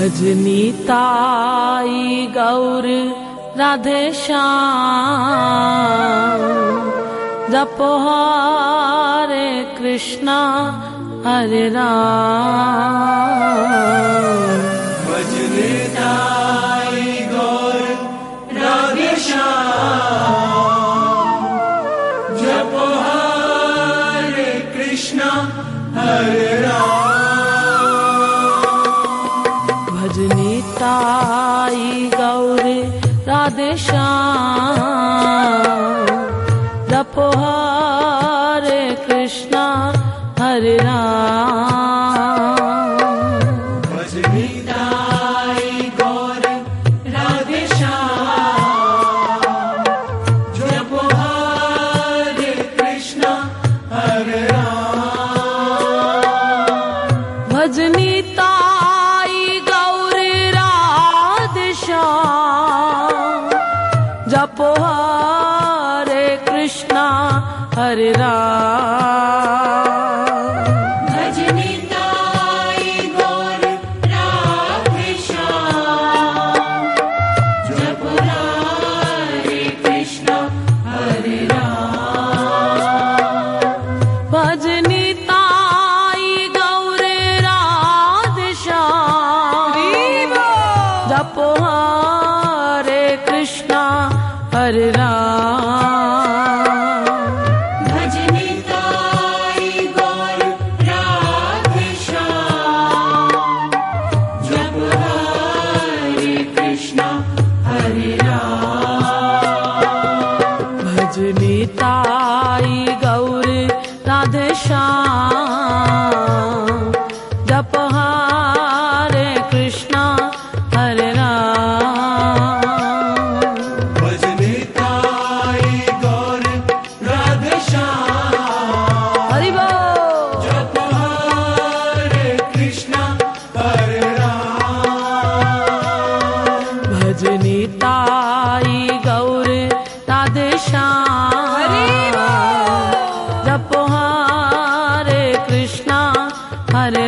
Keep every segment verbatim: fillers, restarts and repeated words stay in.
भजनी ताई गौर राधे श्याम, जपो हरे कृष्णा हरे राम। भजनी ताई गौर राधे श्याम, जपो हरे कृष्णा हरे राम। भजनी ताई गौर राधे श्याम, जपो हरे कृष्णा हरे राम। भजनी ताई गौर राधे श्याम, जपो हरे कृष्णा हरे राम। भजनी ताई गौर राधे श्याम, जपो हरे कृष्णा हरे राम। भजनी ताई गौर राधे श्याम, जपो हरे कृष्णा हरे राम। भजनी ताई गौर राधे श्याम, जपो हरे कृष्णा हरे राम। भजनी ताई गौर राधे श्याम, जपो हरे कृष्णा हरे राम। भजनी ताई गौर राधे श्याम, जपो हरे कृष्णा हरे राम। भजनी ताई गौर राधे श्याम, हरि बोल। जपो हरे कृष्णा हरे राम। भजनी ताई गौर राधे श्याम, जपो हरे कृष्णा हरे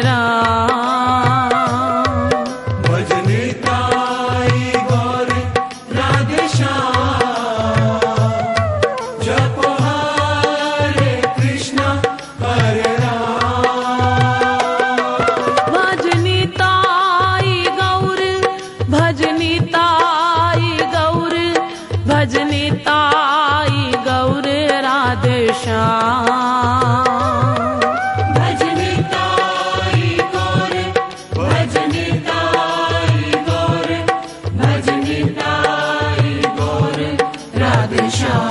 राम। भजनी ताई गौर राधे श्याम, जपो हरे कृष्णा हरे राम। भजनी ताई गौर, भजनी ताई गौर, भजनी ताई गौर राधे श्याम। भजनी ताई गौर, भजनी ताई गौर, भजनी ताई गौर राधे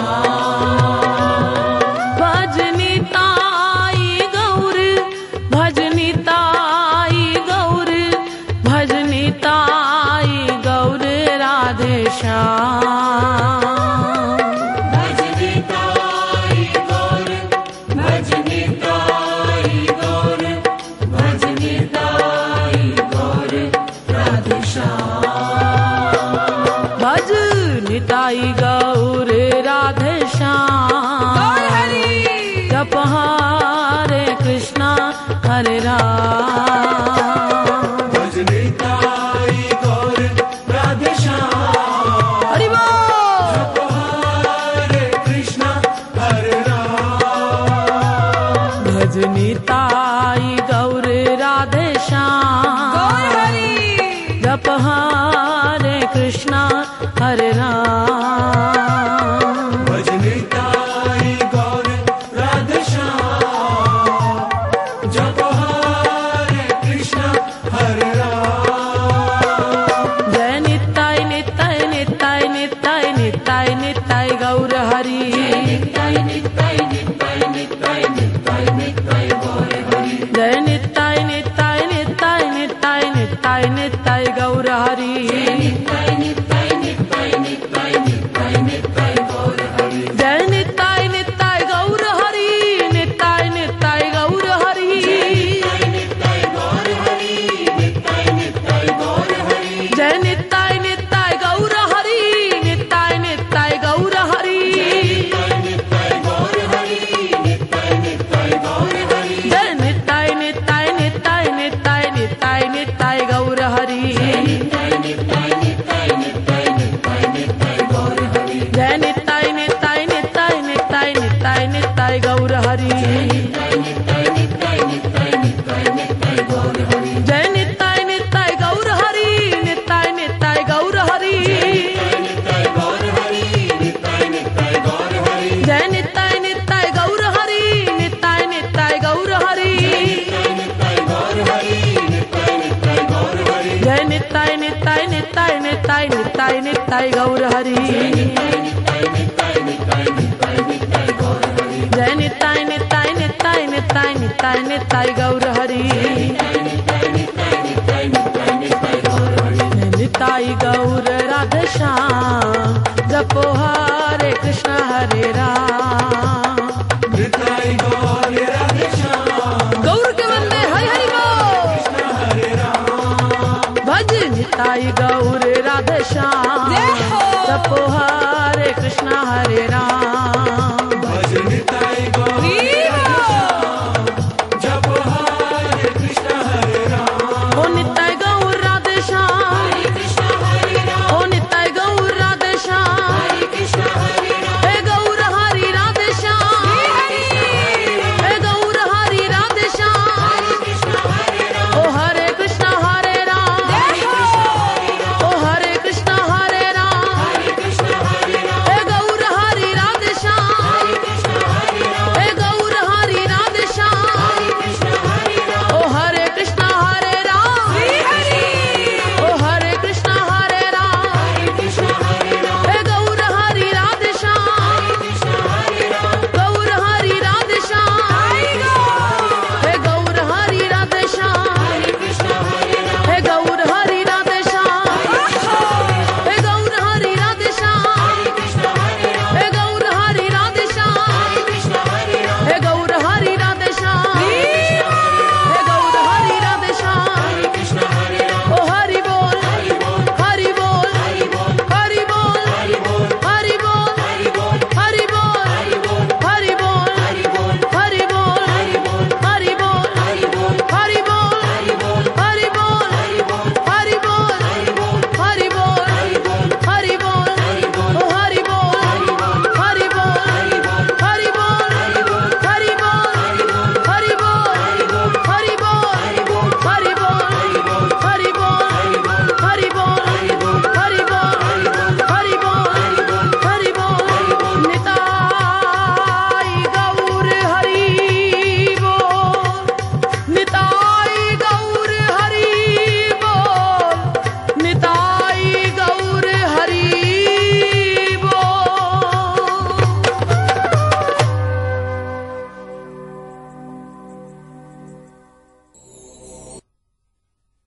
श्याम। भजनी ताई गौर, भजनी ताई गौर, भजनी ताई गौर राधे श्याम। भजनी ताई गौर, भजनी ताई गौर, भजनी ताई गौर राधे श्याम। भजनी ताई गौर राधे श्याम, जप हरे कृष्णा हरे राम। भजनी ताई गौर राधे श्याम, हरि बोल। जपो हरे कृष्णा हरे राम। भजनी ताई गौर राधे श्याम, जप हरे कृष्णा हरे राम। भजनी ताई गौर राधे श्याम, जपो हरे कृष्णा हरे राम। जय निताय निताय निताय निताय निताय निताय गौर हरि। निताय निताय निताय निताय निताय निताय गौर हरि। जय निताय निताय निताय निताय निताय निताय गौर हरि। निताय निताय निताय निताय निताय निताय गौर हरि। जय निताय निताय गौर हरि जय निताय निताय गौर हरि निताय निताय गौर हरि जय निताय निताय गौर हरि निताय निताय गौर हरि जय निताय निताय निताय निताय निताय निताय गौर हरि जय निताय निताय निताय निताय निताय निताय गौर हरि निताय गौर राधे श्याम जपो हरे कृष्ण हरे राम निताय गौर राधे श्याम गौर के वंदे हरि हरि बोल कृष्ण हरे राम भज निताय गौर राधे श्याम जपो हरे कृष्ण हरे राम